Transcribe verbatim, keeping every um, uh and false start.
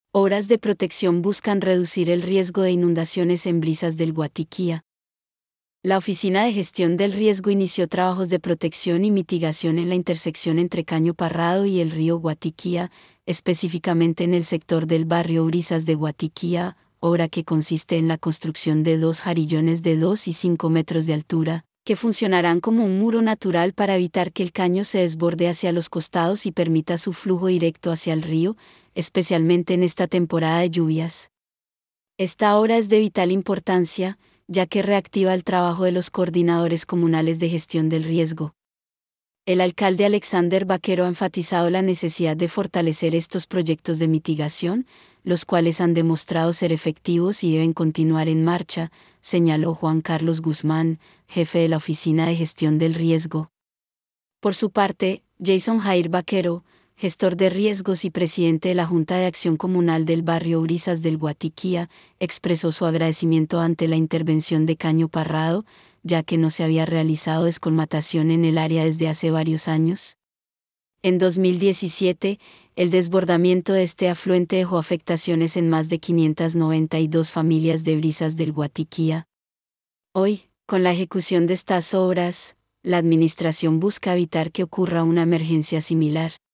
Obras de protección buscan reducir el riesgo de inundaciones en Brisas del Guatiquía. La Oficina de Gestión del Riesgo inició trabajos de protección y mitigación en la intersección entre Caño Parrado y el río Guatiquía, específicamente en el sector del barrio Brisas de Guatiquía, obra que consiste en la construcción de dos jarillones de dos y cinco metros de altura, que funcionarán como un muro natural para evitar que el caño se desborde hacia los costados y permita su flujo directo hacia el río, especialmente en esta temporada de lluvias. Esta obra es de vital importancia, ya que reactiva el trabajo de los coordinadores comunales de gestión del riesgo. El alcalde Alexander Vaquero ha enfatizado la necesidad de fortalecer estos proyectos de mitigación, los cuales han demostrado ser efectivos y deben continuar en marcha, señaló Juan Carlos Guzmán, jefe de la Oficina de Gestión del Riesgo. Por su parte, Jason Jair Vaquero, gestor de riesgos y presidente de la Junta de Acción Comunal del barrio Brisas del Guatiquía, expresó su agradecimiento ante la intervención de Caño Parrado, ya que no se había realizado descolmatación en el área desde hace varios años. En dos mil diecisiete, el desbordamiento de este afluente dejó afectaciones en más de quinientas noventa y dos familias de Brisas del Guatiquía. Hoy, con la ejecución de estas obras, la administración busca evitar que ocurra una emergencia similar.